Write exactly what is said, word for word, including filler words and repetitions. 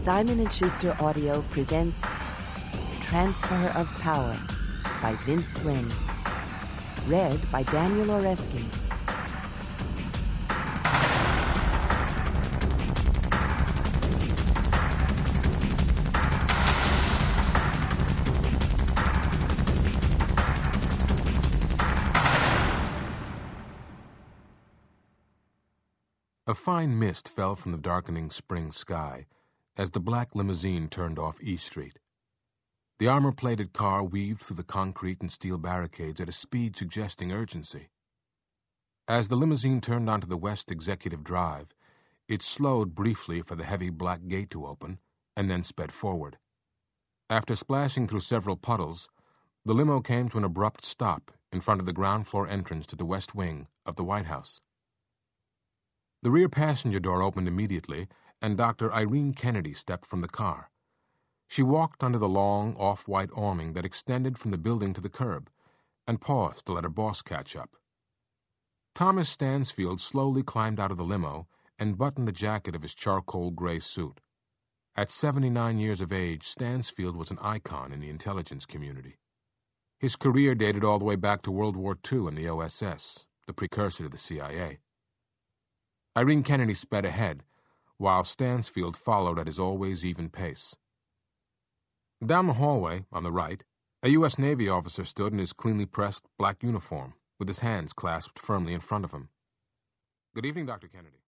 Simon and Schuster Audio presents Transfer of Power by Vince Flynn. Read by Daniel Oreskes. A fine mist fell from the darkening spring sky as the black limousine turned off E Street. The armor-plated car weaved through the concrete and steel barricades at a speed suggesting urgency. As the limousine turned onto the West Executive Drive, it slowed briefly for the heavy black gate to open and then sped forward. After splashing through several puddles, the limo came to an abrupt stop in front of the ground floor entrance to the West Wing of the White House. The rear passenger door opened immediately, and Doctor Irene Kennedy stepped from the car. She walked under the long, off-white awning that extended from the building to the curb, and paused to let her boss catch up. Thomas Stansfield slowly climbed out of the limo and buttoned the jacket of his charcoal gray suit. At seventy-nine years of age, Stansfield was an icon in the intelligence community. His career dated all the way back to World War Two in the O S S, the precursor to the C I A. Irene Kennedy sped ahead, while Stansfield followed at his always even pace. Down the hallway, on the right, a U S Navy officer stood in his cleanly pressed black uniform, with his hands clasped firmly in front of him. "Good evening, Doctor Kennedy."